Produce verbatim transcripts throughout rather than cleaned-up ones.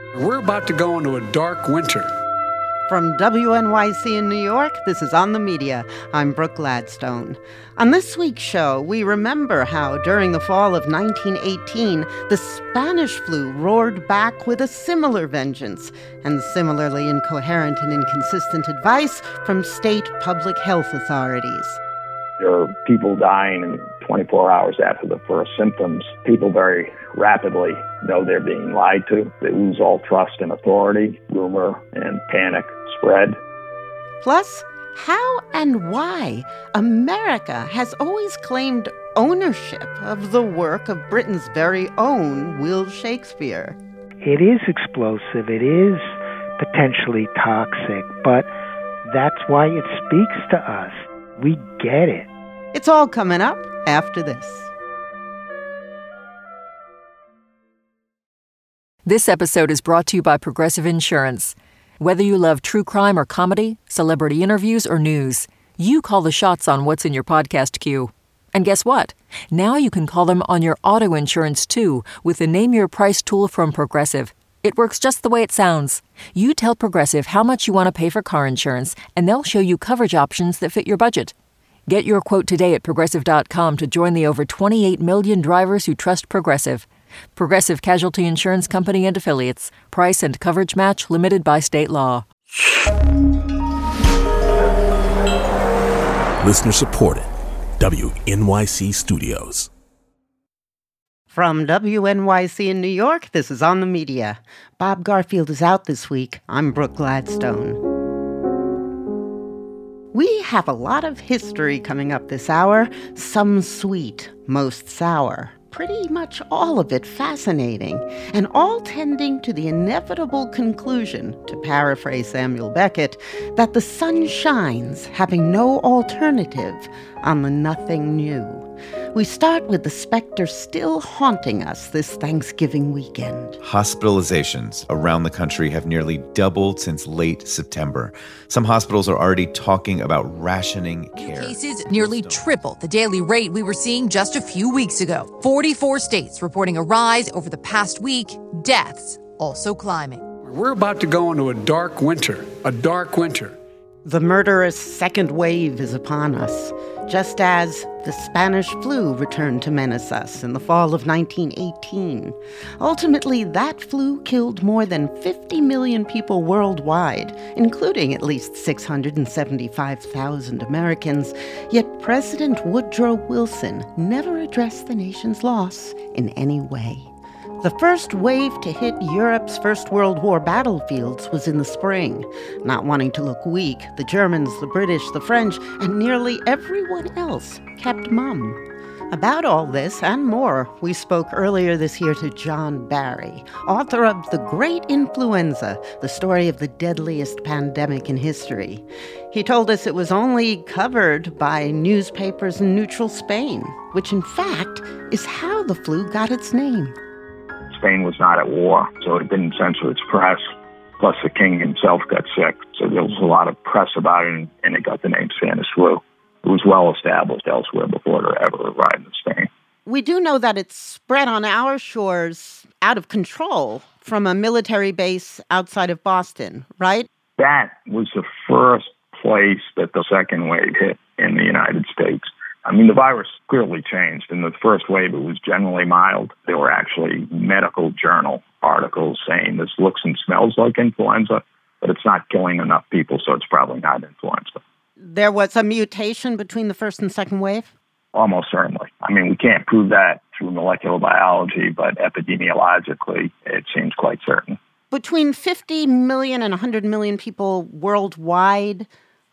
We're about to go into a dark winter. From W N Y C in New York, this is On the Media. I'm Brooke Gladstone. On this week's show, we remember how during the fall of nineteen eighteen, the Spanish flu roared back with a similar vengeance, and similarly incoherent and inconsistent advice from state public health authorities. There are people dying in twenty-four hours after the first symptoms. People very rapidly know they're being lied to. They lose all trust in authority. Rumor and panic spread. Plus, how and why America has always claimed ownership of the work of Britain's very own Will Shakespeare. It is explosive. It is potentially toxic, but that's why it speaks to us. We get it. It's all coming up after this. This episode is brought to you by Progressive Insurance. Whether you love true crime or comedy, celebrity interviews or news, you call the shots on what's in your podcast queue. And guess what? Now you can call them on your auto insurance too with the Name Your Price tool from Progressive. It works just the way it sounds. You tell Progressive how much you want to pay for car insurance, and they'll show you coverage options that fit your budget. Get your quote today at Progressive dot com to join the over twenty-eight million drivers who trust Progressive. Progressive Casualty Insurance Company and Affiliates. Price and coverage match limited by state law. Listener supported. W N Y C Studios. From W N Y C in New York, this is On the Media. Bob Garfield is out this week. I'm Brooke Gladstone. We have a lot of history coming up this hour. Some sweet, most sour. Pretty much all of it fascinating, and all tending to the inevitable conclusion, to paraphrase Samuel Beckett, that the sun shines, having no alternative, on the nothing new. We start with the specter still haunting us this Thanksgiving weekend. Hospitalizations around the country have nearly doubled since late September. Some hospitals are already talking about rationing care. Cases nearly triple the daily rate we were seeing just a few weeks ago. forty-four states reporting a rise over the past week. Deaths also climbing. We're about to go into a dark winter, a dark winter. The murderous second wave is upon us, just as the Spanish flu returned to menace us in the fall of nineteen eighteen. Ultimately, that flu killed more than fifty million people worldwide, including at least six hundred seventy-five thousand Americans. Yet President Woodrow Wilson never addressed the nation's loss in any way. The first wave to hit Europe's First World War battlefields was in the spring. Not wanting to look weak, the Germans, the British, the French, and nearly everyone else kept mum. About all this and more, we spoke earlier this year to John Barry, author of The Great Influenza, the story of the deadliest pandemic in history. He told us it was only covered by newspapers in neutral Spain, which in fact is how the flu got its name. Spain was not at war, so it didn't censor its press. Plus, the king himself got sick, so there was a lot of press about it, and it got the name Spanish flu. It was well established elsewhere before it ever arrived in Spain. We do know that it spread on our shores out of control from a military base outside of Boston, right? That was the first place that the second wave hit in the United States. I mean, the virus clearly changed. In the first wave, it was generally mild. There were actually medical journal articles saying this looks and smells like influenza, but it's not killing enough people, so it's probably not influenza. There was a mutation between the first and second wave? Almost certainly. I mean, we can't prove that through molecular biology, but epidemiologically, it seems quite certain. Between fifty million and one hundred million people worldwide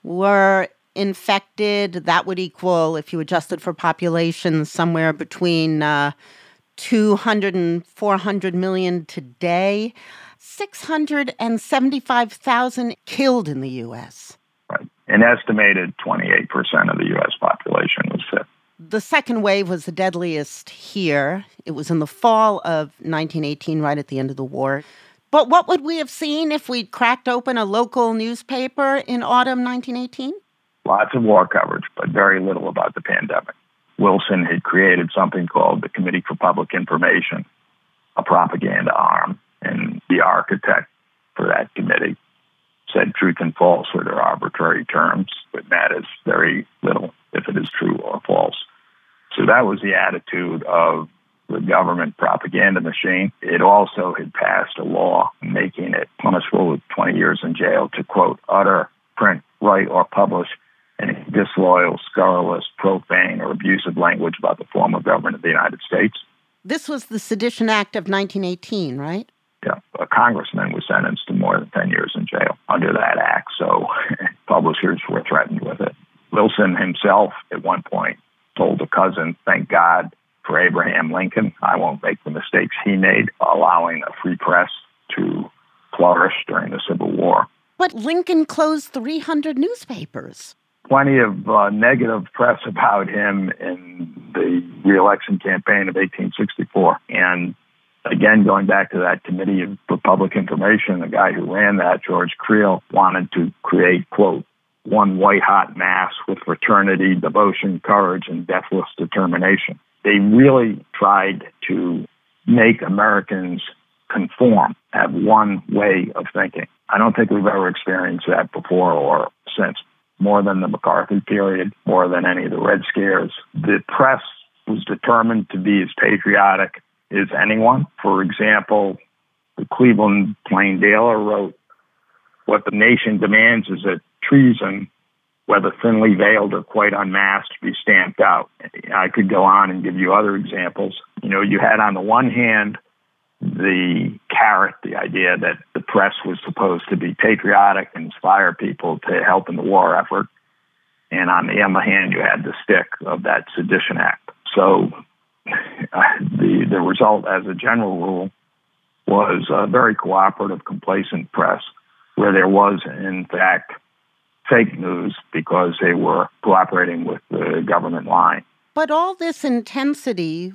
were infected. That would equal, if you adjusted for population, somewhere between uh, two hundred and four hundred million today. six hundred seventy-five thousand killed in the U S. Right. An estimated twenty-eight percent of the U S population was sick. The second wave was the deadliest here. It was in the fall of nineteen eighteen, right at the end of the war. But what would we have seen if we'd cracked open a local newspaper in autumn nineteen eighteen? Lots of war coverage, but very little about the pandemic. Wilson had created something called the Committee for Public Information, a propaganda arm, and the R architect for that committee, said truth and falsehood are arbitrary terms, but matters very little if it is true or false. So that was the attitude of the government propaganda machine. It also had passed a law making it punishable with twenty years in jail to, quote, utter, print, write, or publish any disloyal, scurrilous, profane, or abusive language about the former government of the United States. This was the Sedition Act of nineteen eighteen, right? Yeah, a congressman was sentenced to more than ten years in jail under that act, so publishers were threatened with it. Wilson himself, at one point, told a cousin, thank God for Abraham Lincoln. I won't make the mistakes he made, allowing a free press to flourish during the Civil War. But Lincoln closed three hundred newspapers. Plenty of uh, negative press about him in the re-election campaign of eighteen sixty-four. And again, going back to that Committee of Public Information, the guy who ran that, George Creel, wanted to create, quote, one white-hot mass with fraternity, devotion, courage, and deathless determination. They really tried to make Americans conform, have one way of thinking. I don't think we've ever experienced that before or since. More than the McCarthy period, more than any of the Red Scares. The press was determined to be as patriotic as anyone. For example, the Cleveland Plain Dealer wrote, what the nation demands is that treason, whether thinly veiled or quite unmasked, be stamped out. I could go on and give you other examples. You know, you had on the one hand the carrot, the idea that the press was supposed to be patriotic and inspire people to help in the war effort. And on the other hand, you had the stick of that Sedition Act. So uh, the, the result, as a general rule, was a very cooperative, complacent press where there was, in fact, fake news because they were cooperating with the government line. But all this intensity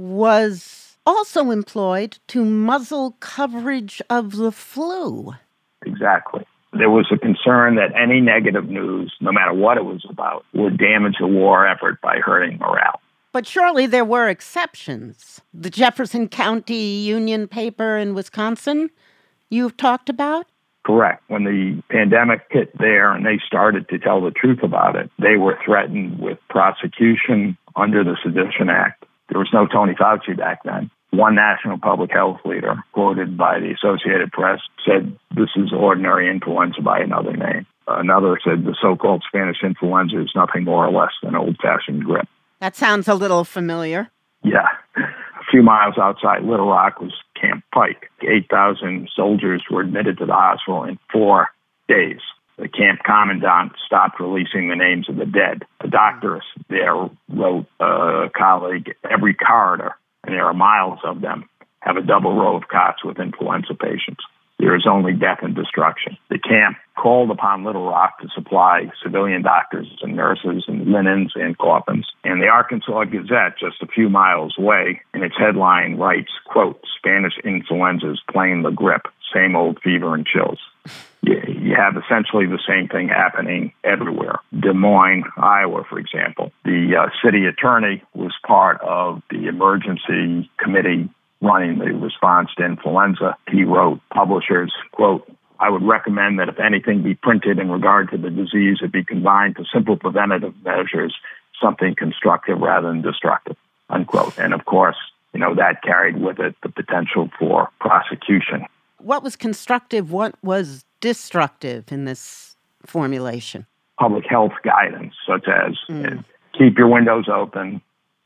was also employed to muzzle coverage of the flu. Exactly. There was a concern that any negative news, no matter what it was about, would damage the war effort by hurting morale. But surely there were exceptions. The Jefferson County Union paper in Wisconsin you've talked about? Correct. When the pandemic hit there and they started to tell the truth about it, they were threatened with prosecution under the Sedition Act. There was no Tony Fauci back then. One national public health leader, quoted by the Associated Press, said, this is ordinary influenza by another name. Another said the so-called Spanish influenza is nothing more or less than old-fashioned grip. That sounds a little familiar. Yeah. A few miles outside Little Rock was Camp Pike. eight thousand soldiers were admitted to the hospital in four days. The camp commandant stopped releasing the names of the dead. A doctor there wrote a colleague, every corridor, and there are miles of them, have a double row of cots with influenza patients. There is only death and destruction. The camp called upon Little Rock to supply civilian doctors and nurses and linens and coffins. And the Arkansas Gazette, just a few miles away, in its headline writes, quote, Spanish influenza is playing the grip, same old fever and chills. You, you have essentially the same thing happening everywhere. Des Moines, Iowa, for example. The uh, city attorney was part of the emergency committee running the response to influenza. He wrote, publishers, quote, I would recommend that if anything be printed in regard to the disease, it be confined to simple preventative measures, something constructive rather than destructive, unquote. And of course, you know, that carried with it the potential for prosecution. What was constructive? What was destructive in this formulation? Public health guidance, such as Mm. uh, keep your windows open,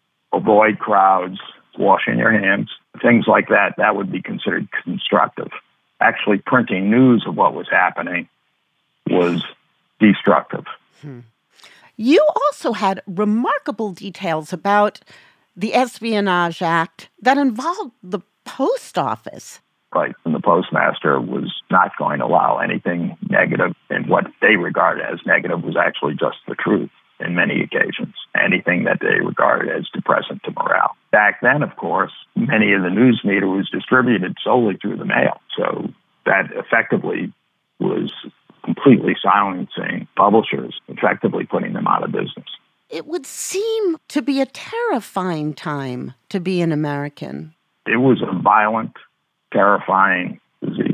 avoid crowds, washing your hands, things like that, that would be considered constructive. Actually printing news of what was happening was destructive. Hmm. You also had remarkable details about the Espionage Act that involved the post office. Right, and the postmaster was not going to allow anything negative, and what they regarded as negative was actually just the truth in many occasions, anything that they regarded as depressant to morale. Back then, of course, many of the news media was distributed solely through the mail, so that effectively was completely silencing publishers, effectively putting them out of business. It would seem to be a terrifying time to be an American. It was a violent, terrifying disease.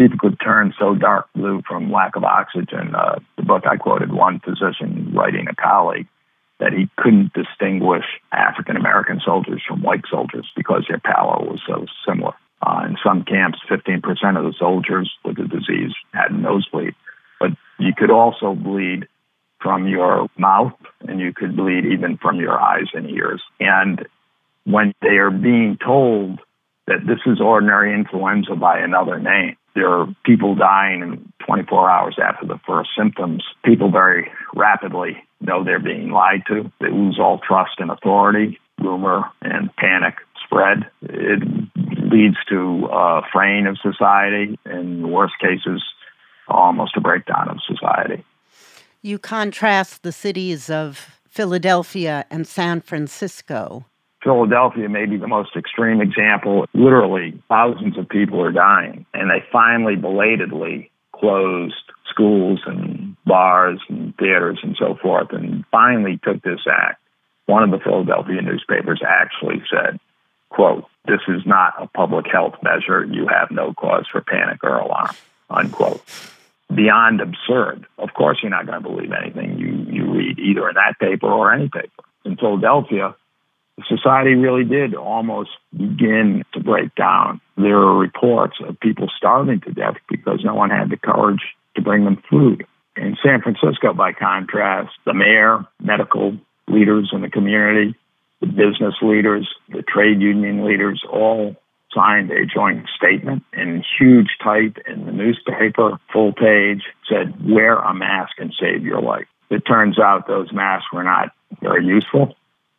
people could turn so dark blue from lack of oxygen. Uh, the book I quoted one physician writing a colleague that he couldn't distinguish African-American soldiers from white soldiers because their pallor was so similar. Uh, in some camps, fifteen percent of the soldiers with the disease had a nosebleed. But you could also bleed from your mouth, and you could bleed even from your eyes and ears. And when they are being told that this is ordinary influenza by another name, there are people dying in twenty-four hours after the first symptoms. People very rapidly know they're being lied to. They lose all trust in authority. Rumor and panic spread. It leads to a fraying of society, in the worst cases, almost a breakdown of society. You contrast the cities of Philadelphia and San Francisco. Philadelphia may be the most extreme example. Literally, thousands of people are dying, and they finally belatedly closed schools and bars and theaters and so forth, and finally took this act. One of the Philadelphia newspapers actually said, quote, "This is not a public health measure. You have no cause for panic or alarm," unquote. Beyond absurd. Of course you're not going to believe anything you, you read, either in that paper or any paper. In Philadelphia, society really did almost begin to break down. There are reports of people starving to death because no one had the courage to bring them food. In San Francisco, by contrast, the mayor, medical leaders in the community, the business leaders, the trade union leaders all signed a joint statement in huge type in the newspaper, full page, said, "Wear a mask and save your life." It turns out those masks were not very useful,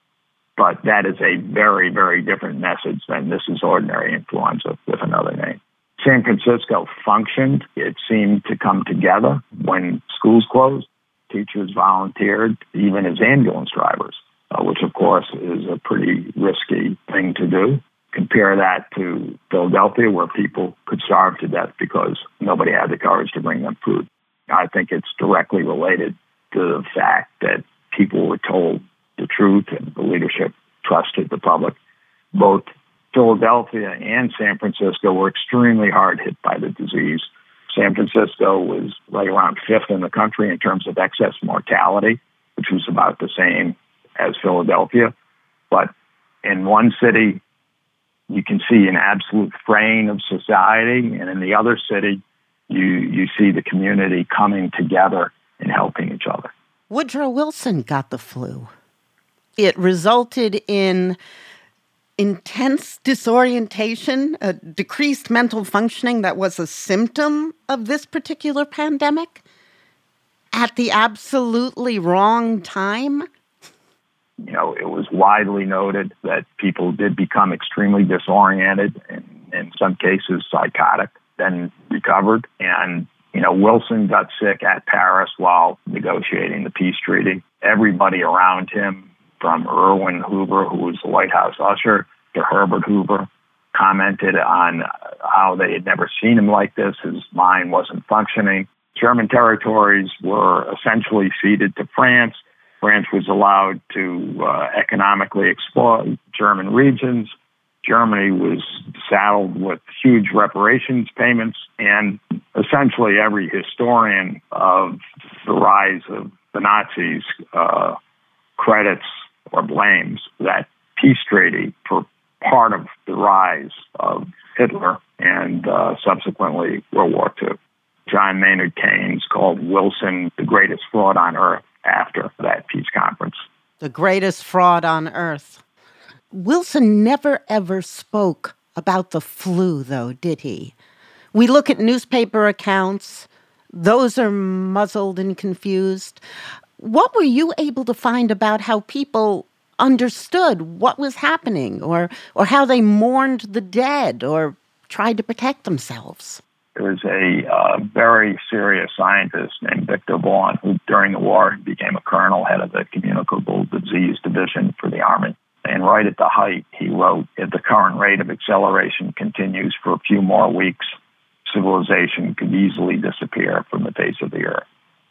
but that is a very, very different message than this is ordinary influenza with another name. San Francisco functioned. It seemed to come together when schools closed. Teachers volunteered, even as ambulance drivers, uh, which, of course, is a pretty risky thing to do. Compare that to Philadelphia, where people could starve to death because nobody had the courage to bring them food. I think it's directly related to the fact that people were told the truth and the leadership trusted the public. Both Philadelphia and San Francisco were extremely hard hit by the disease. San Francisco was right around fifth in the country in terms of excess mortality, which was about the same as Philadelphia. But in one city, you can see an absolute fraying of society, and in the other city, you you see the community coming together and helping each other. Woodrow Wilson got the flu. It resulted in intense disorientation, a decreased mental functioning that was a symptom of this particular pandemic at the absolutely wrong time. You know, it was widely noted that people did become extremely disoriented and in some cases psychotic, then recovered. And, you know, Wilson got sick at Paris while negotiating the peace treaty. Everybody around him, from Erwin Hoover, who was the White House usher, to Herbert Hoover, commented on how they had never seen him like this. His mind wasn't functioning. German territories were essentially ceded to France. France was allowed to uh, economically exploit German regions. Germany was saddled with huge reparations payments, and essentially every historian of the rise of the Nazis uh, credits or blames that peace treaty for part of the rise of Hitler and uh, subsequently World War Two. John Maynard Keynes called Wilson the greatest fraud on earth after that peace conference. The greatest fraud on earth. Wilson never ever spoke about the flu, though, did he? We look at newspaper accounts. Those are muzzled and confused. What were you able to find about how people understood what was happening, or or how they mourned the dead or tried to protect themselves? There was a uh, very serious scientist named Victor Vaughan, who during the war became a colonel, head of the communicable disease division for the Army. And right at the height, he wrote, "If the current rate of acceleration continues for a few more weeks, civilization could easily disappear from the face of the earth."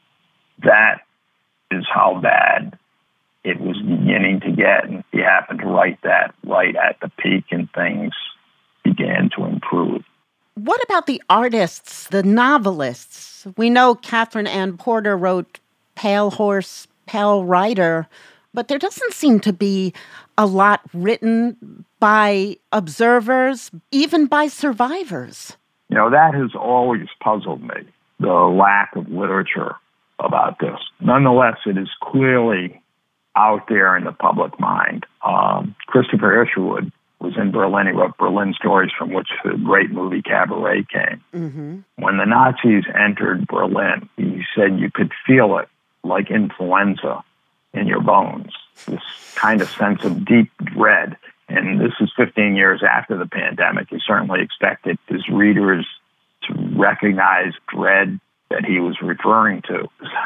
That is how bad it was beginning to get. And he happened to write that right at the peak, and things began to improve. What about the artists, the novelists? We know Catherine Ann Porter wrote Pale Horse, Pale Rider, but there doesn't seem to be a lot written by observers, even by survivors. You know, that has always puzzled me, the lack of literature about this. Nonetheless, it is clearly out there in the public mind. Um, Christopher Isherwood was in Berlin. He wrote Berlin Stories, from which the great movie Cabaret came. Mm-hmm. When the Nazis entered Berlin, he said you could feel it like influenza in your bones, this kind of sense of deep dread. And this is fifteen years after the pandemic. He certainly expected his readers to recognize dread that he was referring to.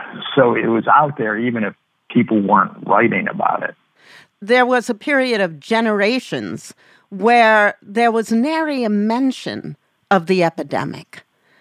So it was out there, even if people weren't writing about it. There was a period of generations where there was nary a mention of the epidemic.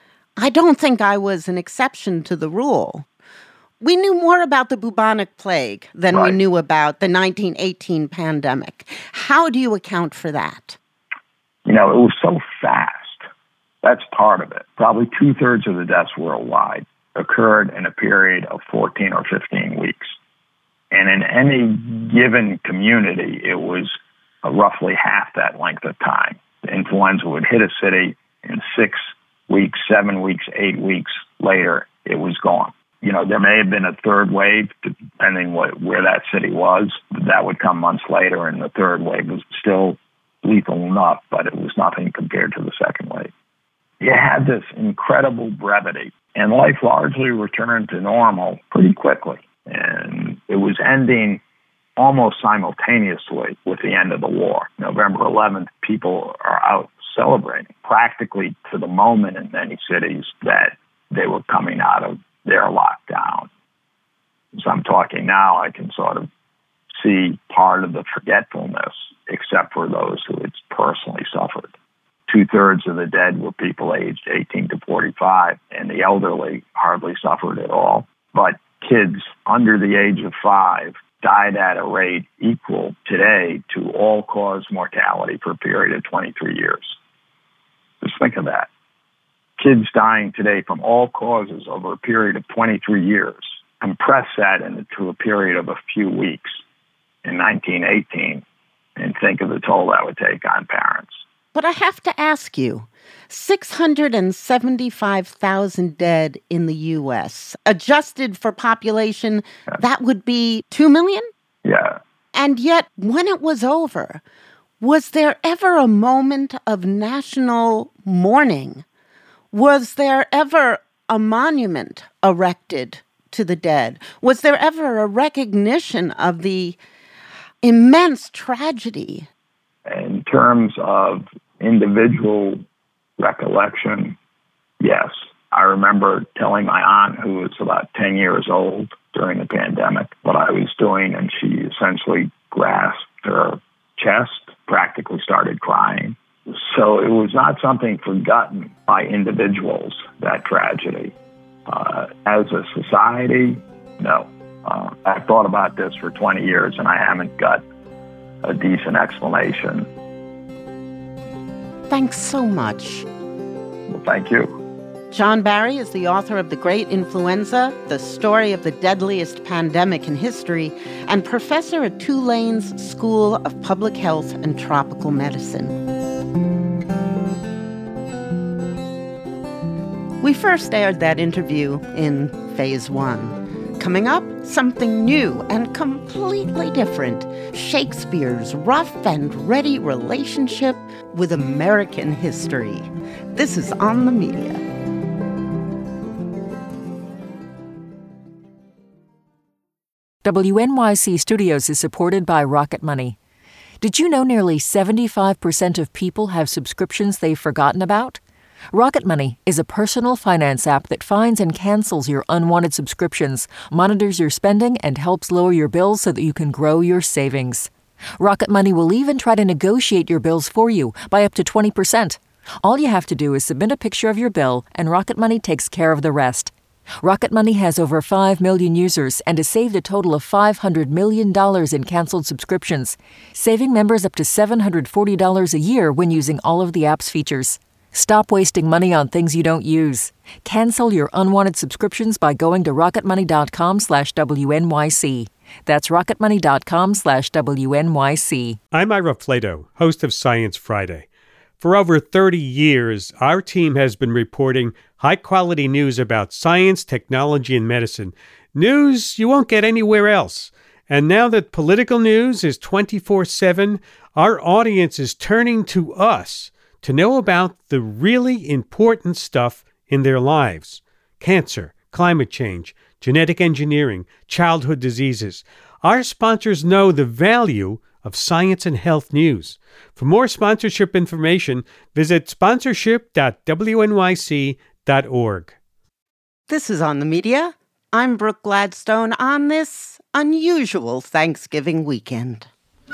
I don't think I was an exception to the rule. We knew more about the bubonic plague than Right. we knew about the nineteen eighteen pandemic. How do you account for that? You know, it was so fast. That's part of it. Probably two-thirds of the deaths worldwide occurred in a period of fourteen or fifteen weeks. And in any given community, it was uh, roughly half that length of time. The influenza would hit a city, in six weeks, seven weeks, eight weeks later, it was gone. You know, there may have been a third wave, depending what, where that city was. That would come months later, and the third wave was still lethal enough, but it was nothing compared to the second wave. You had this incredible brevity, and life largely returned to normal pretty quickly. And it was ending almost simultaneously with the end of the war. November eleventh, people are out celebrating practically to the moment in many cities that they were coming out of their lockdown. As I'm talking now, I can sort of see part of the forgetfulness, except for those who had personally suffered. Two-thirds of the dead were people aged eighteen to forty-five, and the elderly hardly suffered at all. But kids under the age of five died at a rate equal today to all-cause mortality for a period of twenty-three years. Just think of that. Kids dying today from all causes over a period of twenty-three years. Compress that into a period of a few weeks in nineteen eighteen and think of the toll that would take on parents. But I have to ask you, six hundred seventy-five thousand dead in the U S. Adjusted for population, yeah. that would be two million? Yeah. And yet, when it was over, was there ever a moment of national mourning? Was there ever a monument erected to the dead? Was there ever a recognition of the immense tragedy? In terms of individual recollection, yes. I remember telling my aunt, who was about ten years old during the pandemic, what I was doing, and she essentially grasped her chest, practically started crying. So it was not something forgotten by individuals, that tragedy. Uh, as a society, no. Uh, I've thought about this for twenty years, and I haven't got a decent explanation. Thanks so much. Well, thank you. John Barry is the author of The Great Influenza, the story of the deadliest pandemic in history, and professor at Tulane's School of Public Health and Tropical Medicine. We first aired that interview in Phase One. Coming up, something new and completely different. Shakespeare's rough and ready relationship with American history. This is On the Media. W N Y C Studios is supported by Rocket Money. Did you know nearly seventy-five percent of people have subscriptions they've forgotten about? Rocket Money is a personal finance app that finds and cancels your unwanted subscriptions, monitors your spending, and helps lower your bills so that you can grow your savings. Rocket Money will even try to negotiate your bills for you by up to twenty percent. All you have to do is submit a picture of your bill, and Rocket Money takes care of the rest. Rocket Money has over five million users and has saved a total of five hundred million dollars in canceled subscriptions, saving members up to seven hundred forty dollars a year when using all of the app's features. Stop wasting money on things you don't use. Cancel your unwanted subscriptions by going to rocketmoney.com slash WNYC. That's rocketmoney.com slash WNYC. I'm Ira Flato, host of Science Friday. For over thirty years, our team has been reporting high-quality news about science, technology, and medicine. News you won't get anywhere else. And now that political news is twenty-four seven, our audience is turning to us to know about the really important stuff in their lives. Cancer, climate change, genetic engineering, childhood diseases. Our sponsors know the value of science and health news. For more sponsorship information, visit sponsorship dot W N Y C dot org. This is On the Media. I'm Brooke Gladstone on this unusual Thanksgiving weekend.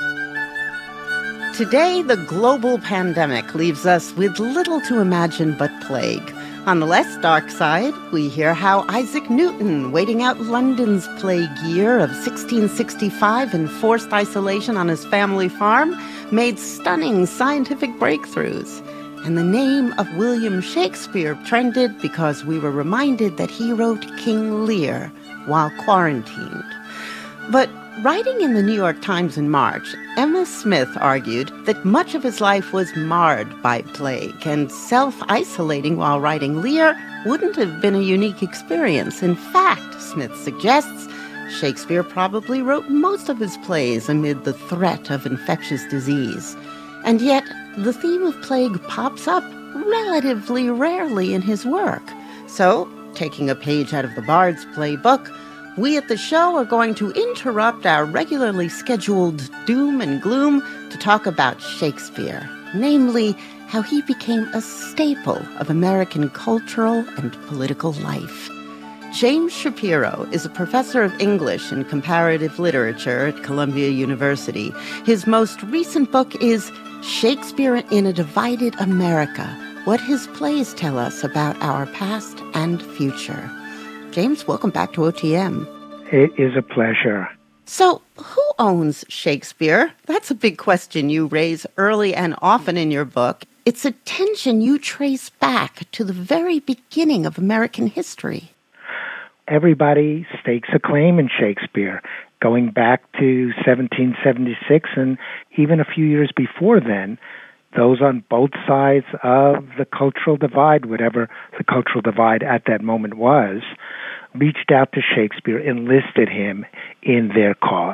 Today, the global pandemic leaves us with little to imagine but plague. On the less dark side, we hear how Isaac Newton, waiting out London's plague year of sixteen sixty-five in forced isolation on his family farm, made stunning scientific breakthroughs. And the name of William Shakespeare trended because we were reminded that he wrote King Lear while quarantined. But writing in the New York Times in March, Emma Smith argued that much of his life was marred by plague, and self-isolating while writing Lear wouldn't have been a unique experience. In fact, Smith suggests, Shakespeare probably wrote most of his plays amid the threat of infectious disease. And yet, the theme of plague pops up relatively rarely in his work. So, taking a page out of the Bard's playbook, we at the show are going to interrupt our regularly scheduled doom and gloom to talk about Shakespeare, namely how he became a staple of American cultural and political life. James Shapiro is a professor of English and comparative literature at Columbia University. His most recent book is Shakespeare in a Divided America, What His Plays Tell Us About Our Past and Future. James, welcome back to O T M. It is a pleasure. So, who owns Shakespeare? That's a big question you raise early and often in your book. It's a tension you trace back to the very beginning of American history. Everybody stakes a claim in Shakespeare, going back to seventeen seventy-six and even a few years before then. Those on both sides of the cultural divide, whatever the cultural divide at that moment was, reached out to Shakespeare, enlisted him in their cause.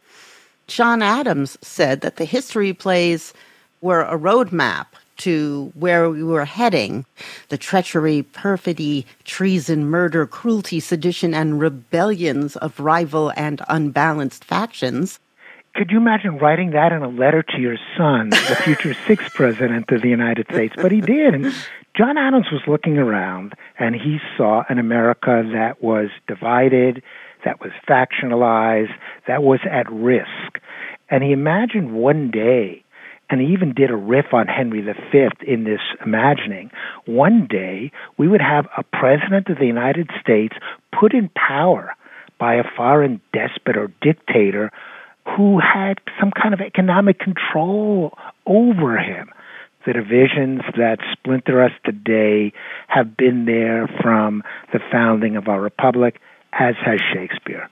John Adams said that the history plays were a roadmap to where we were heading. The treachery, perfidy, treason, murder, cruelty, sedition, and rebellions of rival and unbalanced factions. Could you imagine writing that in a letter to your son, the future sixth president of the United States? But he did. And John Adams was looking around, and he saw an America that was divided, that was factionalized, that was at risk. And he imagined one day, and he even did a riff on Henry the Fifth in this imagining, one day we would have a president of the United States put in power by a foreign despot or dictator who had some kind of economic control over him. The divisions that splinter us today have been there from the founding of our republic, as has Shakespeare.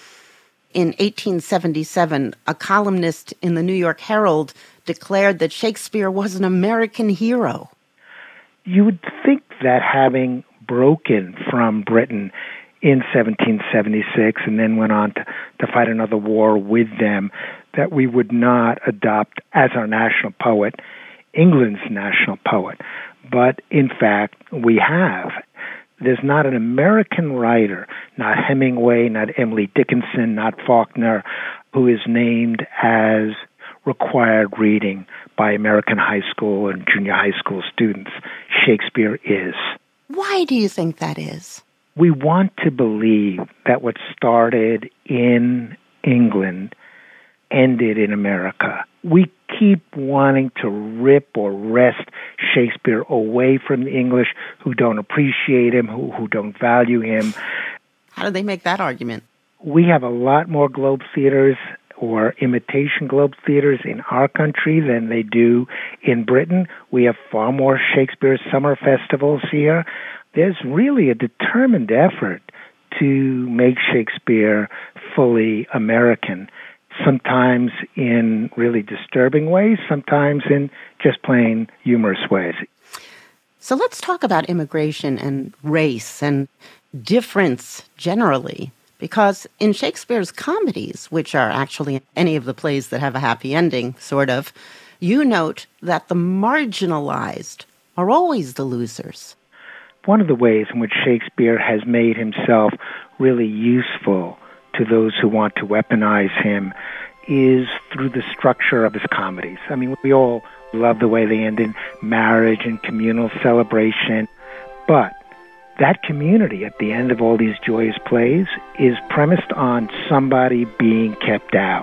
In eighteen seventy-seven, a columnist in the New York Herald declared that Shakespeare was an American hero. You would think that having broken from Britain in seventeen seventy-six and then went on to, to fight another war with them, that we would not adopt as our national poet England's national poet. But in fact, we have. There's not an American writer, not Hemingway, not Emily Dickinson, not Faulkner, who is named as required reading by American high school and junior high school students. Shakespeare is. Why do you think that is? We want to believe that what started in England ended in America. We keep wanting to rip or wrest Shakespeare away from the English who don't appreciate him, who, who don't value him. How do they make that argument? We have a lot more Globe theaters. or imitation Globe theaters in our country than they do in Britain. We have far more Shakespeare summer festivals here. There's really a determined effort to make Shakespeare fully American, sometimes in really disturbing ways, sometimes in just plain humorous ways. So let's talk about immigration and race and difference generally. Because in Shakespeare's comedies, which are actually any of the plays that have a happy ending, sort of, you note that the marginalized are always the losers. One of the ways in which Shakespeare has made himself really useful to those who want to weaponize him is through the structure of his comedies. I mean, we all love the way they end in marriage and communal celebration, but that community at the end of all these joyous plays is premised on somebody being kept out.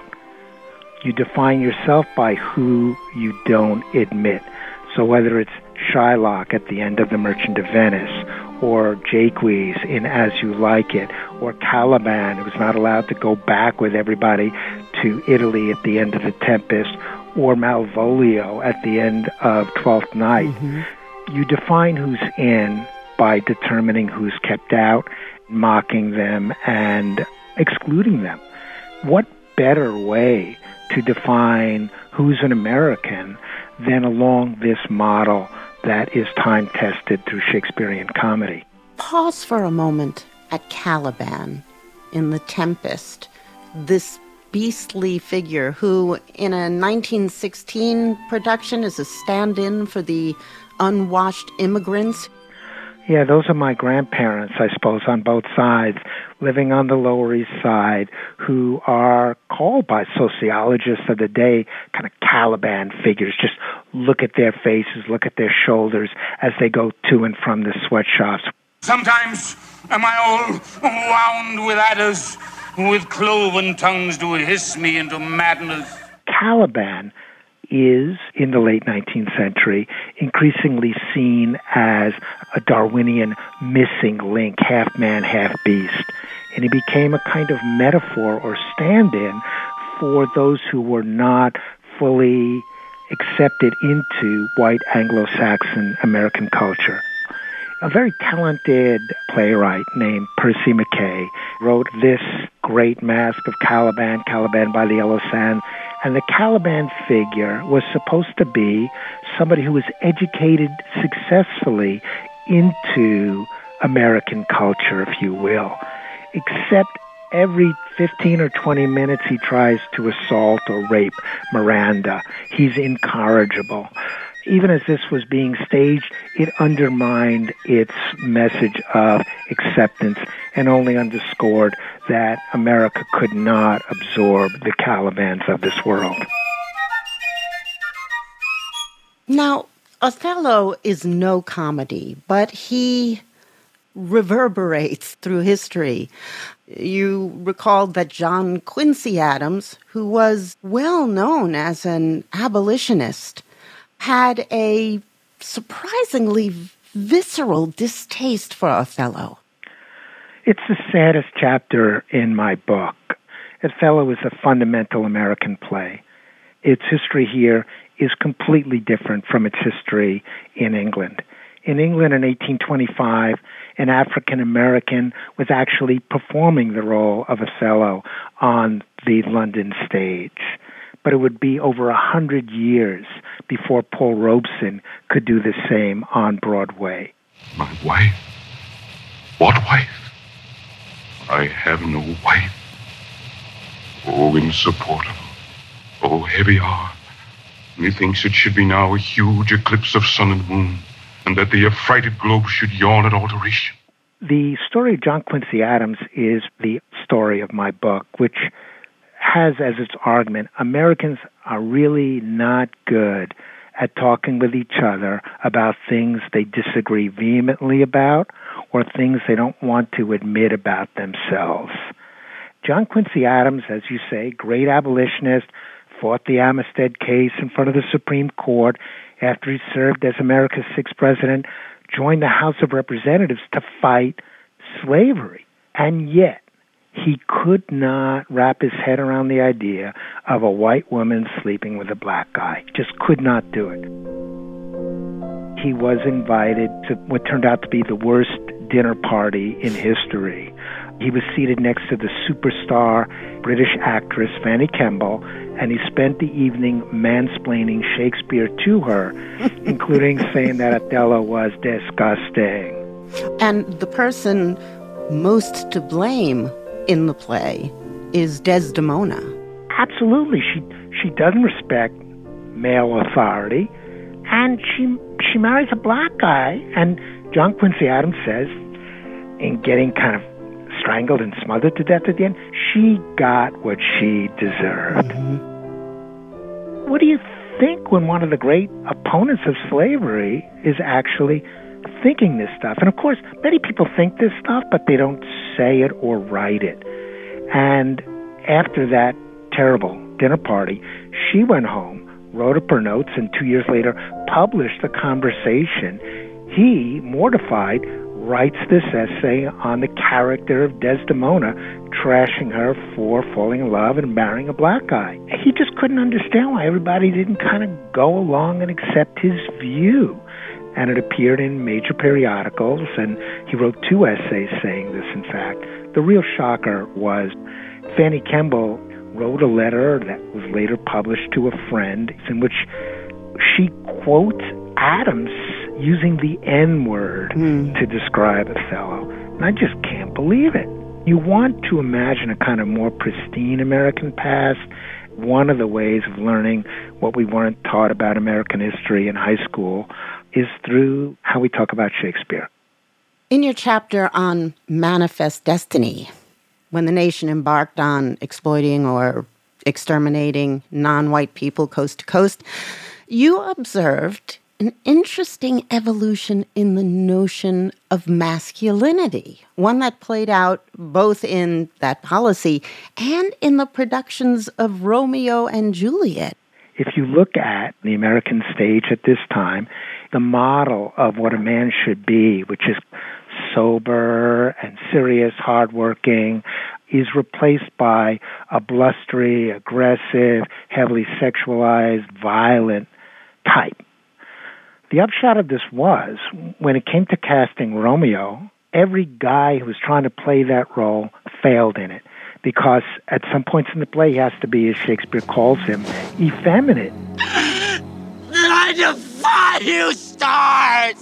You define yourself by who you don't admit. So whether it's Shylock at the end of The Merchant of Venice, or Jaques in As You Like It, or Caliban, who was not allowed to go back with everybody to Italy at the end of The Tempest, or Malvolio at the end of Twelfth Night, mm-hmm. You define who's in by determining who's kept out, mocking them, and excluding them. What better way to define who's an American than along this model that is time-tested through Shakespearean comedy? Pause for a moment at Caliban in The Tempest, this beastly figure who, in a nineteen sixteen production, is a stand-in for the unwashed immigrants. Yeah, those are my grandparents, I suppose, on both sides, living on the Lower East Side, who are called by sociologists of the day kind of Caliban figures. Just look at their faces, look at their shoulders as they go to and from the sweatshops. Sometimes am I all wound with adders, with cloven tongues do hiss me into madness. Caliban is, in the late nineteenth century, increasingly seen as a Darwinian missing link, half man, half beast. And he became a kind of metaphor or stand-in for those who were not fully accepted into white Anglo-Saxon American culture. A very talented playwright named Percy MacKay wrote this great masque of Caliban, Caliban by the Yellow Sand. And the Caliban figure was supposed to be somebody who was educated successfully into American culture, if you will. Except every fifteen or twenty minutes he tries to assault or rape Miranda. He's incorrigible. Even as this was being staged, it undermined its message of acceptance and only underscored that America could not absorb the Calibans of this world. Now, Othello is no comedy, but he reverberates through history. You recalled that John Quincy Adams, who was well known as an abolitionist, had a surprisingly visceral distaste for Othello. It's the saddest chapter in my book. Othello is a fundamental American play. Its history here is completely different from its history in England. In England in eighteen twenty-five, an African American was actually performing the role of Othello on the London stage. But it would be over a hundred years before Paul Robeson could do the same on Broadway. My wife? What wife? I have no wife. Oh, insupportable. Oh, heavy hour. Methinks it should be now a huge eclipse of sun and moon, and that the affrighted globe should yawn at alteration. The story of John Quincy Adams is the story of my book, which has as its argument, Americans are really not good at talking with each other about things they disagree vehemently about or things they don't want to admit about themselves. John Quincy Adams, as you say, great abolitionist, fought the Amistad case in front of the Supreme Court after he served as America's sixth president, joined the House of Representatives to fight slavery. And yet, He could not wrap his head around the idea of a white woman sleeping with a black guy. Just could not do it. He was invited to what turned out to be the worst dinner party in history. He was seated next to the superstar British actress Fanny Kemble, and he spent the evening mansplaining Shakespeare to her, including saying that Othello was disgusting. And the person most to blame in the play is Desdemona. Absolutely. She she doesn't respect male authority, and she she marries a black guy. And John Quincy Adams says, in getting kind of strangled and smothered to death at the end, she got what she deserved. Mm-hmm. What do you think when one of the great opponents of slavery is actually thinking this stuff? And of course, many people think this stuff, but they don't say it or write it. And after that terrible dinner party, she went home, wrote up her notes, and two years later published the conversation. He, mortified, writes this essay on the character of Desdemona, trashing her for falling in love and marrying a black guy. He just couldn't understand why everybody didn't kind of go along and accept his view. And it appeared in major periodicals, and he wrote two essays saying this, in fact. The real shocker was Fanny Kemble wrote a letter that was later published to a friend in which she quotes Adams using the N-word mm. to describe Othello. And I just can't believe it. You want to imagine a kind of more pristine American past. One of the ways of learning what we weren't taught about American history in high school is through how we talk about Shakespeare. In your chapter on Manifest Destiny, when the nation embarked on exploiting or exterminating non-white people coast to coast, you observed an interesting evolution in the notion of masculinity, one that played out both in that policy and in the productions of Romeo and Juliet. If you look at the American stage at this time, the model of what a man should be, which is sober and serious, hardworking, is replaced by a blustery, aggressive, heavily sexualized, violent type. The upshot of this was, when it came to casting Romeo, every guy who was trying to play that role failed in it, because at some points in the play he has to be, as Shakespeare calls him, effeminate. Then I defy you, stars!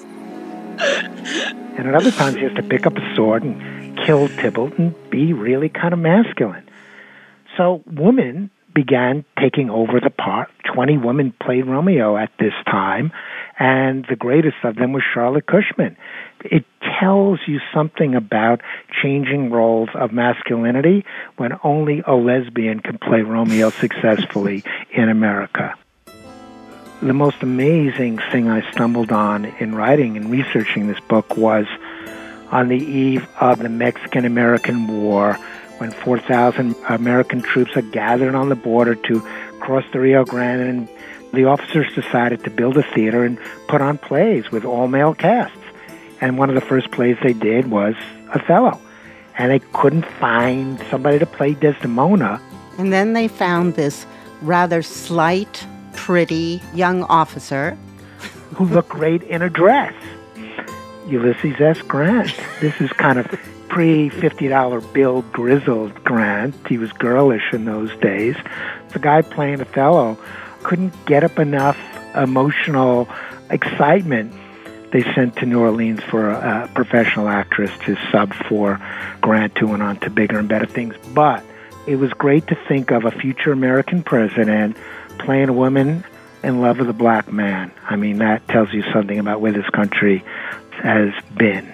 And at other times he has to pick up a sword and kill Tybalt and be really kind of masculine. So women began taking over the part. Twenty women played Romeo at this time, and the greatest of them was Charlotte Cushman. It tells you something about changing roles of masculinity when only a lesbian can play Romeo successfully in America. The most amazing thing I stumbled on in writing and researching this book was on the eve of the Mexican-American War, when four thousand American troops are gathered on the border to cross the Rio Grande, and the officers decided to build a theater and put on plays with all-male casts. And one of the first plays they did was Othello. And they couldn't find somebody to play Desdemona. And then they found this rather slight, pretty young officer who looked great in a dress. Ulysses S. Grant. This is kind of pre-fifty dollar bill grizzled Grant. He was girlish in those days. The guy playing Othello couldn't get up enough emotional excitement. They sent to New Orleans for a, a professional actress to sub for Grant, who went on to bigger and better things. But it was great to think of a future American president playing a woman in love with a black man. I mean, that tells you something about where this country has been.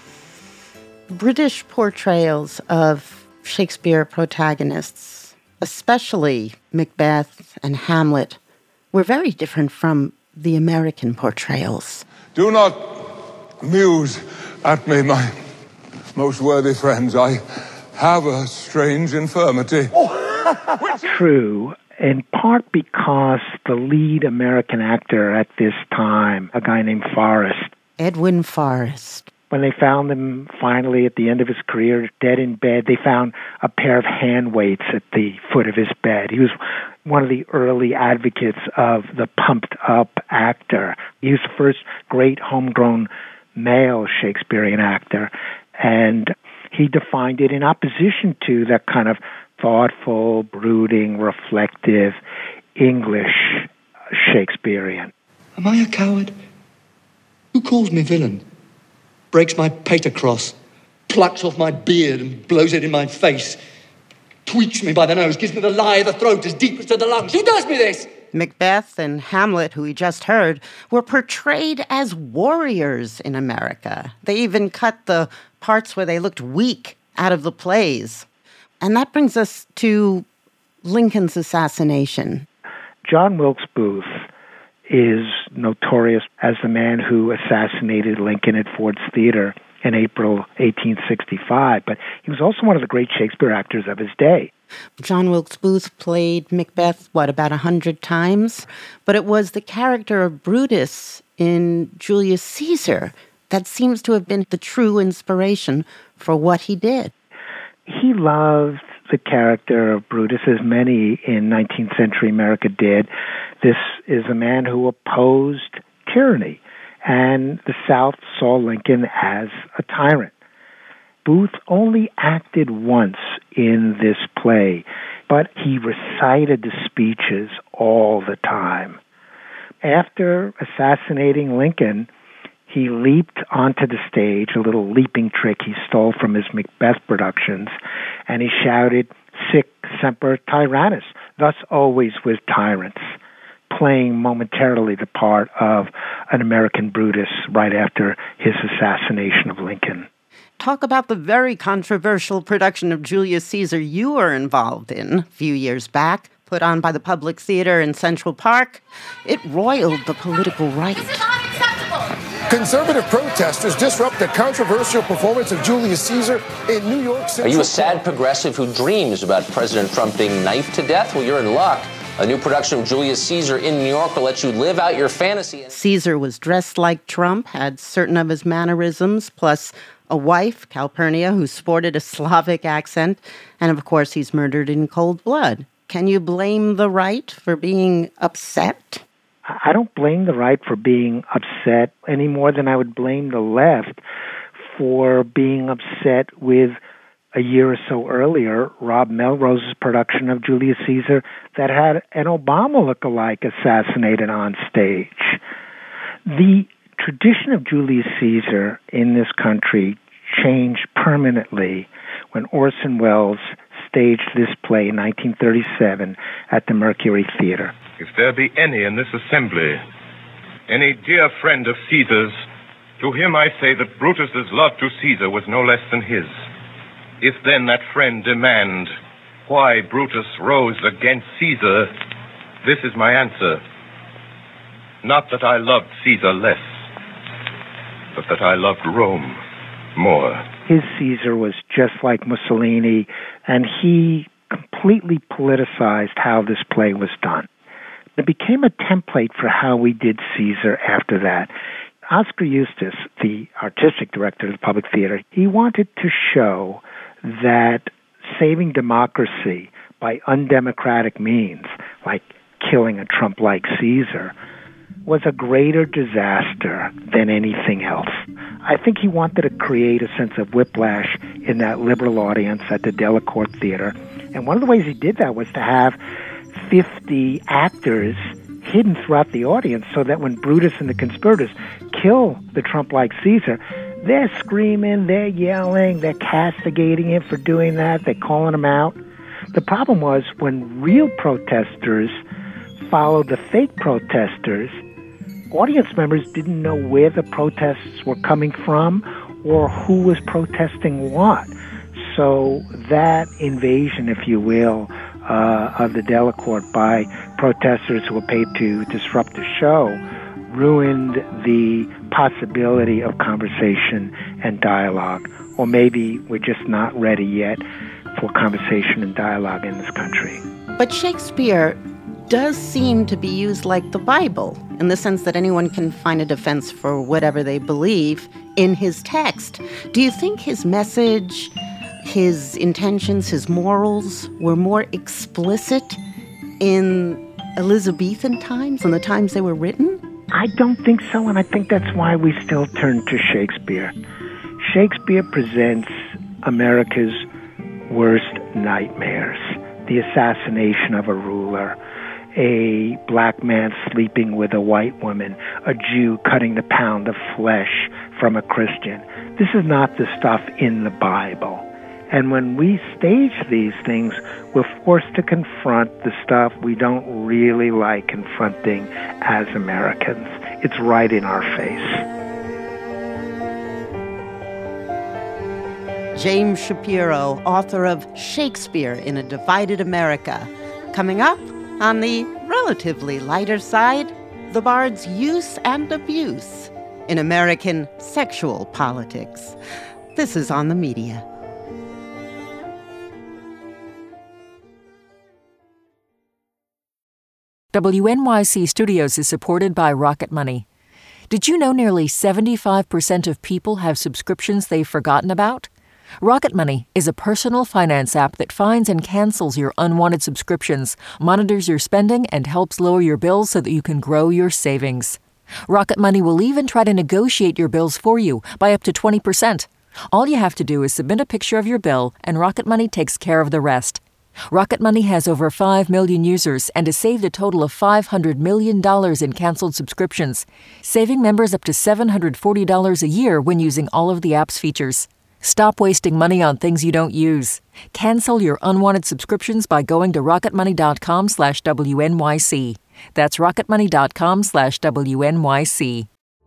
British portrayals of Shakespeare protagonists, especially Macbeth and Hamlet, were very different from the American portrayals. Do not muse at me, my most worthy friends. I have a strange infirmity. True, in part because the lead American actor at this time, a guy named Forrest, Edwin Forrest, When they found him finally at the end of his career, dead in bed, they found a pair of hand weights at the foot of his bed. He was one of the early advocates of the pumped-up actor. He was the first great homegrown male Shakespearean actor, and he defined it in opposition to that kind of thoughtful, brooding, reflective English Shakespearean. Am I a coward? Who calls me villain? Breaks my pater cross, plucks off my beard and blows it in my face, tweaks me by the nose, gives me the lie of the throat as deep as to the lungs. Who does me this? Macbeth and Hamlet, who we just heard, were portrayed as warriors in America. They even cut the parts where they looked weak out of the plays. And that brings us to Lincoln's assassination. John Wilkes Booth is notorious as the man who assassinated Lincoln at Ford's Theater in April eighteen sixty-five, but he was also one of the great Shakespeare actors of his day. John Wilkes Booth played Macbeth, what, about a hundred times? But it was the character of Brutus in Julius Caesar that seems to have been the true inspiration for what he did. He loved the character of Brutus, as many in nineteenth century America did. This is a man who opposed tyranny, and the South saw Lincoln as a tyrant. Booth only acted once in this play, but he recited the speeches all the time. After assassinating Lincoln, he leaped onto the stage, a little leaping trick he stole from his Macbeth productions, and he shouted, "Sic semper tyrannis," thus always with tyrants, playing momentarily the part of an American Brutus right after his assassination of Lincoln. Talk about the very controversial production of Julius Caesar you were involved in a few years back, put on by the Public Theater in Central Park. It roiled the political right. Conservative protesters disrupt the controversial performance of Julius Caesar in New York City. Are you a sad progressive who dreams about President Trump being knifed to death? Well, you're in luck. A new production of Julius Caesar in New York will let you live out your fantasy. Caesar was dressed like Trump, had certain of his mannerisms, plus a wife, Calpurnia, who sported a Slavic accent, and of course he's murdered in cold blood. Can you blame the right for being upset? I don't blame the right for being upset any more than I would blame the left for being upset with, a year or so earlier, Rob Melrose's production of Julius Caesar that had an Obama look-alike assassinated on stage. The tradition of Julius Caesar in this country changed permanently when Orson Welles staged this play in nineteen thirty-seven at the Mercury Theater. If there be any in this assembly, any dear friend of Caesar's, to him I say that Brutus's love to Caesar was no less than his. If then that friend demand why Brutus rose against Caesar, this is my answer. Not that I loved Caesar less, but that I loved Rome more. His Caesar was just like Mussolini, and he completely politicized how this play was done. It became a template for how we did Caesar after that. Oscar Eustis, the artistic director of the Public Theater, he wanted to show that saving democracy by undemocratic means, like killing a Trump-like Caesar, was a greater disaster than anything else. I think he wanted to create a sense of whiplash in that liberal audience at the Delacorte Theater. And one of the ways he did that was to have fifty actors hidden throughout the audience so that when Brutus and the conspirators kill the Trump-like Caesar, they're screaming, they're yelling, they're castigating him for doing that, they're calling him out. The problem was when real protesters followed the fake protesters, audience members didn't know where the protests were coming from or who was protesting what. So that invasion, if you will, uh, of the Delacorte by protesters who were paid to disrupt the show ruined the possibility of conversation and dialogue. Or maybe we're just not ready yet for conversation and dialogue in this country. But Shakespeare does seem to be used like the Bible, in the sense that anyone can find a defense for whatever they believe in his text. Do you think his message, his intentions, his morals were more explicit in Elizabethan times, in the times they were written? I don't think so, and I think that's why we still turn to Shakespeare. Shakespeare presents America's worst nightmares. The assassination of a ruler, a black man sleeping with a white woman, a Jew cutting the pound of flesh from a Christian. This is not the stuff in the Bible. And when we stage these things, we're forced to confront the stuff we don't really like confronting as Americans. It's right in our face. James Shapiro, author of Shakespeare in a Divided America. Coming up on the relatively lighter side, the Bard's use and abuse in American sexual politics. This is On the Media. W N Y C Studios is supported by Rocket Money. Did you know nearly seventy-five percent of people have subscriptions they've forgotten about? Rocket Money is a personal finance app that finds and cancels your unwanted subscriptions, monitors your spending, and helps lower your bills so that you can grow your savings. Rocket Money will even try to negotiate your bills for you by up to twenty percent. All you have to do is submit a picture of your bill, and Rocket Money takes care of the rest. Rocket Money has over five million users and has saved a total of five hundred million dollars in canceled subscriptions, saving members up to seven hundred forty dollars a year when using all of the app's features. Stop wasting money on things you don't use. Cancel your unwanted subscriptions by going to rocketmoney.com slash WNYC. That's rocketmoney.com slash WNYC.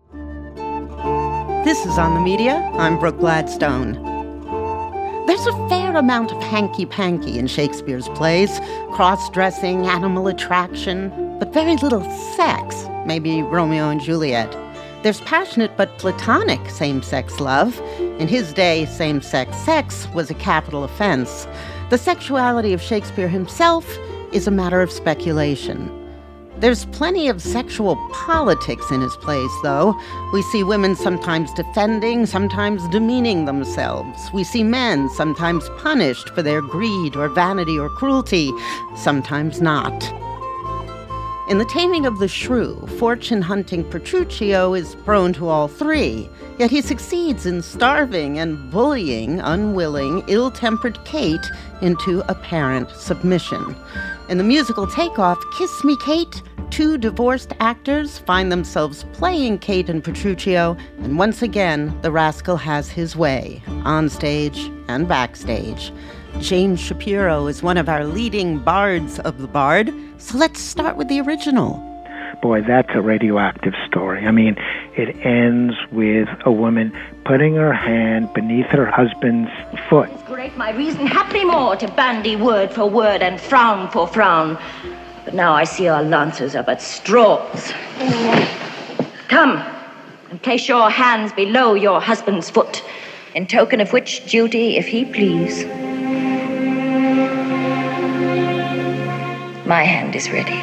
This is On the Media. I'm Brooke Gladstone. There's a fair amount of hanky-panky in Shakespeare's plays, cross-dressing, animal attraction, but very little sex, maybe Romeo and Juliet. There's passionate but platonic same-sex love. In his day, same-sex sex was a capital offense. The sexuality of Shakespeare himself is a matter of speculation. There's plenty of sexual politics in his plays, though. We see women sometimes defending, sometimes demeaning themselves. We see men sometimes punished for their greed or vanity or cruelty, sometimes not. In The Taming of the Shrew, fortune-hunting Petruchio is prone to all three, yet he succeeds in starving and bullying unwilling, ill-tempered Kate into apparent submission. In the musical takeoff, Kiss Me, Kate, two divorced actors find themselves playing Kate and Petruchio, and once again, the rascal has his way, on stage and backstage. James Shapiro is one of our leading bards of the Bard, so let's start with the original. Boy, that's a radioactive story. I mean, it ends with a woman putting her hand beneath her husband's foot. Great my reason haply more to bandy word for word and frown for frown. But now I see our lancers are but straws. Come, and place your hands below your husband's foot, in token of which duty, if he please. My hand is ready.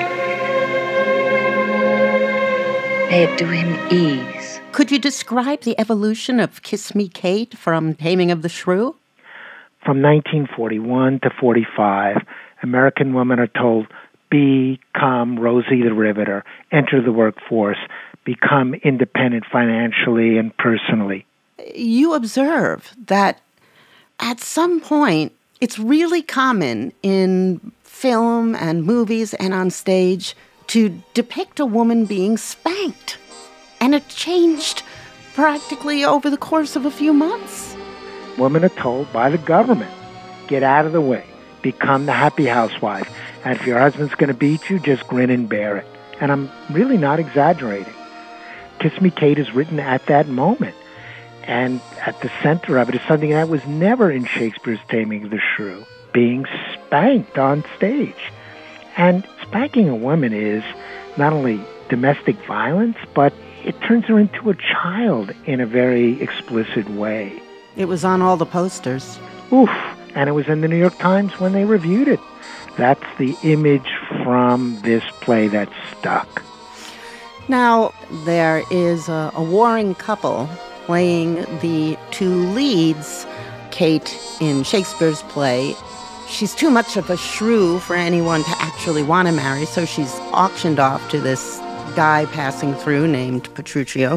May it do him ease. Could you describe the evolution of Kiss Me, Kate from Taming of the Shrew? From nineteen forty-one to forty-five, American women are told, become Rosie the Riveter, enter the workforce, become independent financially and personally. You observe that at some point, it's really common in film and movies and on stage to depict a woman being spanked. And it changed practically over the course of a few months. Women are told by the government, get out of the way, become the happy housewife. And if your husband's going to beat you, just grin and bear it. And I'm really not exaggerating. Kiss Me, Kate is written at that moment. And at the center of it is something that was never in Shakespeare's Taming of the Shrew, being spanked on stage. And spanking a woman is not only domestic violence, but it turns her into a child in a very explicit way. It was on all the posters. Oof. And it was in the New York Times when they reviewed it. That's the image from this play that stuck. Now, there is a, a warring couple playing the two leads. Kate, in Shakespeare's play, she's too much of a shrew for anyone to actually want to marry, so she's auctioned off to this guy passing through named Petruchio.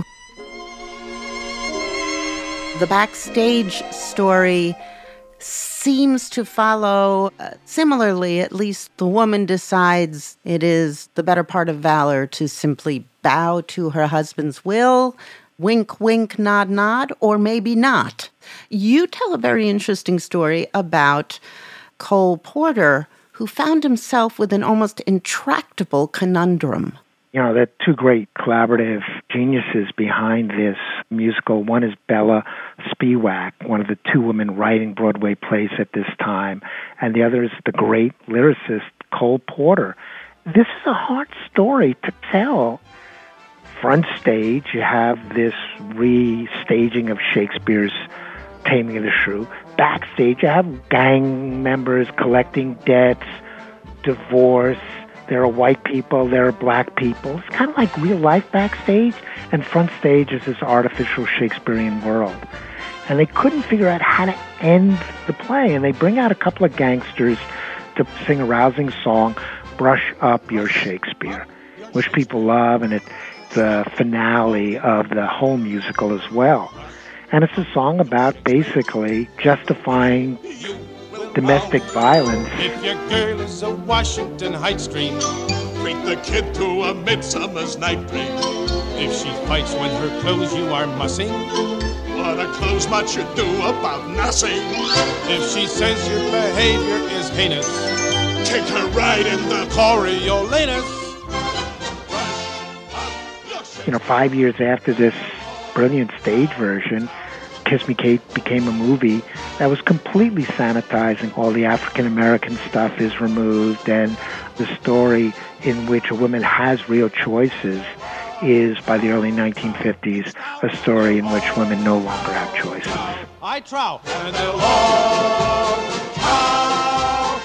The backstage story seems to follow uh, similarly. At least the woman decides it is the better part of valor to simply bow to her husband's will, wink, wink, nod, nod, or maybe not. You tell a very interesting story about Cole Porter, who found himself with an almost intractable conundrum. You know, there are two great collaborative geniuses behind this musical. One is Bella Spiewak, one of the two women writing Broadway plays at this time, and the other is the great lyricist Cole Porter. This is a hard story to tell. Front stage, you have this restaging of Shakespeare's Taming of the Shrew. Backstage, you have gang members collecting debts, divorce. There are white people, there are black people. It's kind of like real life backstage, and front stage is this artificial Shakespearean world. And they couldn't figure out how to end the play, and they bring out a couple of gangsters to sing a rousing song, Brush Up Your Shakespeare, which people love, and it's the finale of the whole musical as well. And it's a song about basically justifying domestic violence. If your girl is a Washington Heights dream, treat the kid to a Midsummer's Night Dream. If she fights when her clothes you are mussing, what a clothes much you do about nothing. If she says your behavior is heinous, kick her right in the Coriolanus. You know, five years after this brilliant stage version, Kiss Me Kate became a movie that was completely sanitizing. All the African-American stuff is removed, and the story in which a woman has real choices is, by the early nineteen fifties, a story in which women no longer have choices. I trow, and they'll all trow,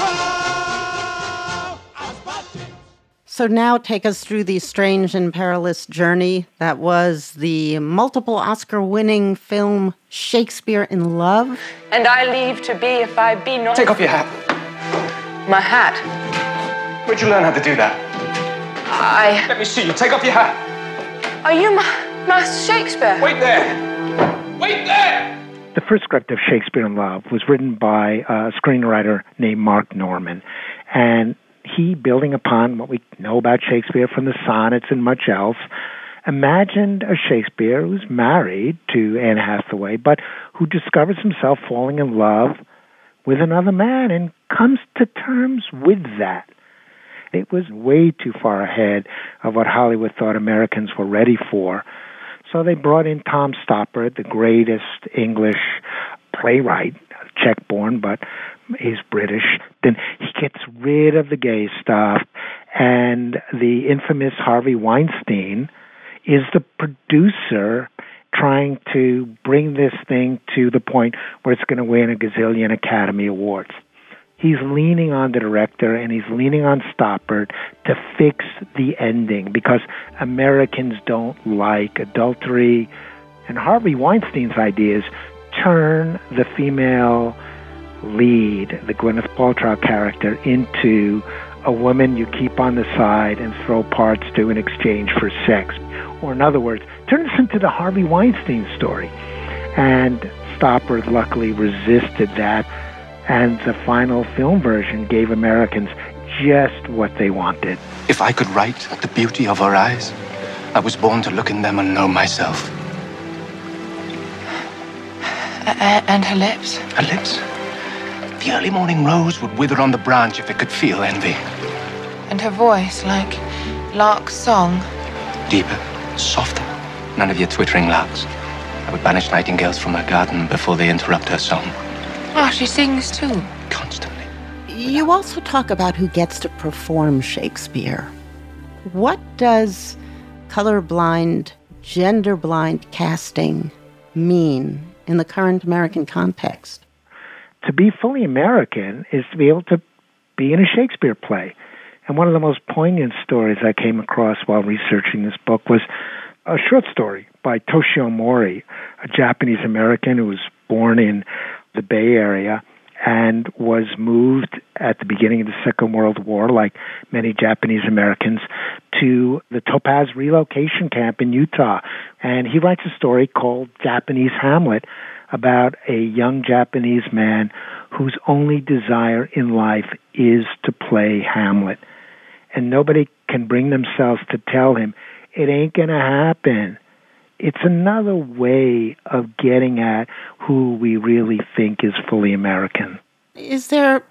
trow. So now take us through the strange and perilous journey that was the multiple Oscar-winning film Shakespeare in Love. And I leave to be if I be not... Take off your hat. My hat? Where'd you learn how to do that? I... Let me see you. Take off your hat. Are you Ma- Master Shakespeare? Wait there. Wait there! The first script of Shakespeare in Love was written by a screenwriter named Mark Norman. And he, building upon what we know about Shakespeare from the sonnets and much else, imagined a Shakespeare who's married to Anne Hathaway, but who discovers himself falling in love with another man and comes to terms with that. It was way too far ahead of what Hollywood thought Americans were ready for. So they brought in Tom Stoppard, the greatest English playwright, Czech-born, but he's British. Then he gets rid of the gay stuff, and the infamous Harvey Weinstein is the producer trying to bring this thing to the point where it's going to win a gazillion Academy Awards. He's leaning on the director, and he's leaning on Stoppard to fix the ending, because Americans don't like adultery. And Harvey Weinstein's idea is turn the female lead, the Gwyneth Paltrow character, into a woman you keep on the side and throw parts to in exchange for sex. Or in other words, turn this into the Harvey Weinstein story. And Stoppard luckily resisted that, and the final film version gave Americans just what they wanted. If I could write the beauty of her eyes, I was born to look in them and know myself. Uh, and her lips? Her lips? The early morning rose would wither on the branch if it could feel envy. And her voice, like lark's song? Deeper, softer. None of your twittering larks. I would banish nightingales from her garden before they interrupt her song. Oh, she sings too. Constantly. You also talk about who gets to perform Shakespeare. What does colorblind, gender-blind casting mean in the current American context? to be fully American is to be able to be in a Shakespeare play. And one of the most poignant stories I came across while researching this book was a short story by Toshio Mori, a Japanese American who was born in the Bay Area and was moved at the beginning of the Second World War, like many Japanese Americans, to the Topaz relocation camp in Utah. And he writes a story called Japanese Hamlet about a young Japanese man whose only desire in life is to play Hamlet. And nobody can bring themselves to tell him, it ain't going to happen. It's another way of getting at who we really think is fully American. Is there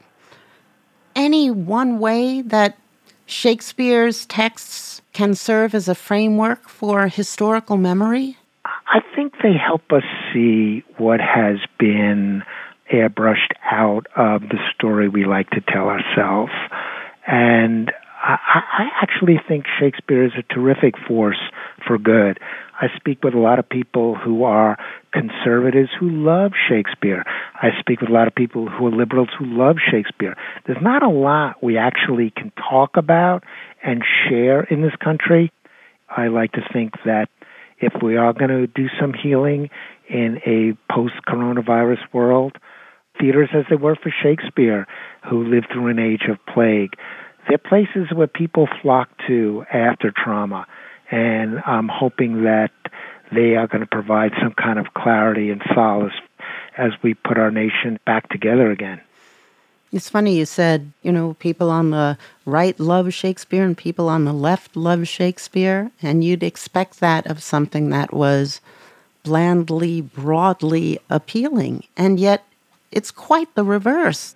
any one way that Shakespeare's texts can serve as a framework for historical memory? I think they help us see what has been airbrushed out of the story we like to tell ourselves. And I, I actually think Shakespeare is a terrific force for good. I speak with a lot of people who are conservatives who love Shakespeare. I speak with a lot of people who are liberals who love Shakespeare. There's not a lot we actually can talk about and share in this country. I like to think that if we are going to do some healing in a post-coronavirus world, theaters as they were for Shakespeare, who lived through an age of plague, they're places where people flock to after trauma. And I'm hoping that they are going to provide some kind of clarity and solace as we put our nation back together again. It's funny you said, you know, people on the right love Shakespeare and people on the left love Shakespeare, and you'd expect that of something that was blandly, broadly appealing. And yet it's quite the reverse.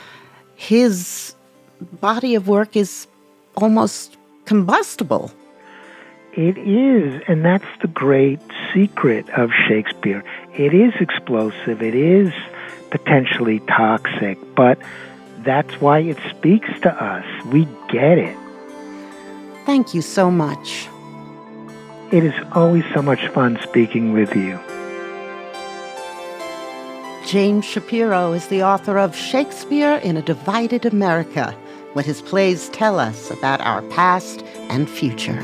His body of work is almost combustible. It is, and that's the great secret of Shakespeare. It is explosive, it is potentially toxic, but that's why it speaks to us. We get it. Thank you so much. It is always so much fun speaking with you. James Shapiro is the author of Shakespeare in a Divided America, what his plays tell us about our past and future.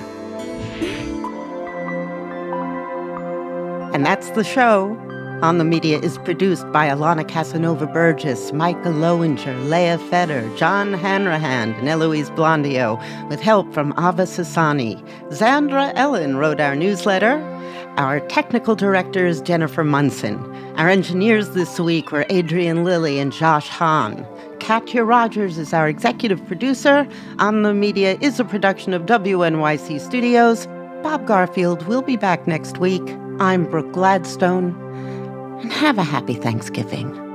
And that's the show. On the Media is produced by Alana Casanova Burgess, Micah Lowinger, Leah Feder, John Hanrahan, and Eloise Blondio, with help from Ava Sassani. Zandra Ellen wrote our newsletter. Our technical director is Jennifer Munson. Our engineers this week were Adrian Lilly and Josh Hahn. Katya Rogers is our executive producer. On the Media is a production of W N Y C Studios. Bob Garfield will be back next week. I'm Brooke Gladstone. And have a happy Thanksgiving.